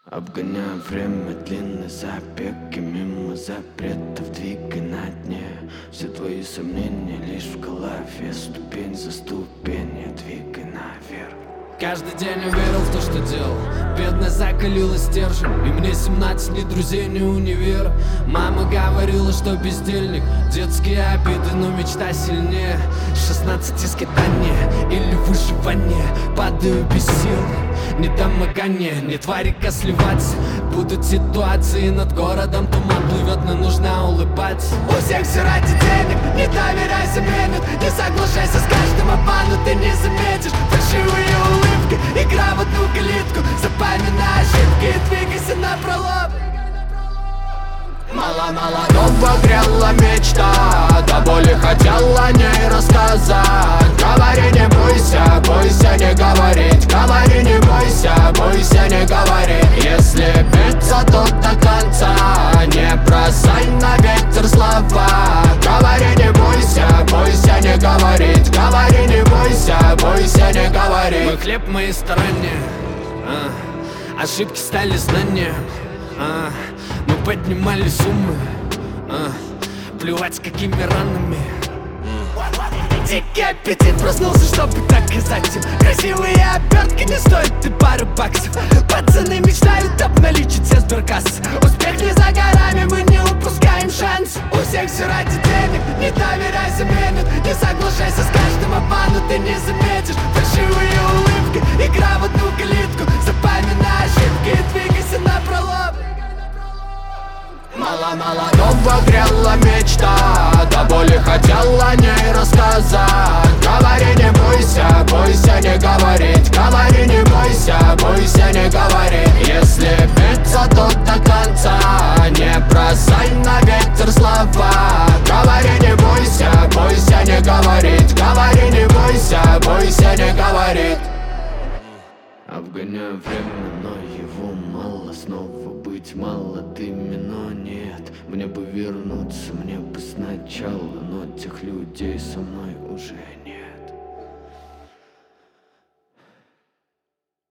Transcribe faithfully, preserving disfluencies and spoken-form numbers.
Обгоняя время длинной забеги, мимо запретов двигай на дне. Все твои сомнения лишь в голове, ступень за ступенью двигай наверх. Каждый день я верил в то, что делал. Бедная закалила стержень, и мне семнадцать, ни друзей, ни универа. Мама говорила, что бездельник, детские обиды, но мечта сильнее. шестнадцать скитания или выживание, падаю без сил, недомогание. Не тварика сливаться, будут ситуации над городом, туман плывет, но нужно улыбаться. У всех все ради денег, не доверяйся минут, не соглашайся с каждым обманом, ты не заметишь фальшивые улыбки. Игра в одну калитку, запоминай ошибки и двигайся напролом. Мало-мало дома грела мечта, до боли хотела о ней рассказать. Говори, не бойся, бойся не говорить. Говори, не бойся, бойся не говорить. Если биться, то до конца, не бросай на ветер слова. Говори, не бойся, бойся не говорить. Говори, не бойся, бойся не говорить. Мой хлеб в моей стороне, а, ошибки стали знанием, а, мы поднимали суммы, а, плевать с какими ранами. Дикий аппетит проснулся, чтобы доказать им. Красивые обертки не стоят и пару баксов. Пацаны мечтают обналичить все сберкассы. Успех не за горами, мы не упускаем шанс. У всех все ради денег, не доверяйся минут, не соглашайся с каждым обманом, ты не заметишь фальшивые улыбки. Игра в одну калитку, запоминай ошибки и двигайся напролом. Мало-мало дома грела мечта, до боли хотела о ней рассказать. Говори, не бойся, бойся не говорить. Говори, не бойся, бойся не говорить. Если биться, то до конца, не бросай на ветер слова. Говори, не бойся, бойся не говорить. Говори, не бойся, бойся не говорить. Обгоняю время, но его мало. Снова быть молодыми, но нет. Мне бы вернуться, мне бы сначала, но тех людей со мной уже нет.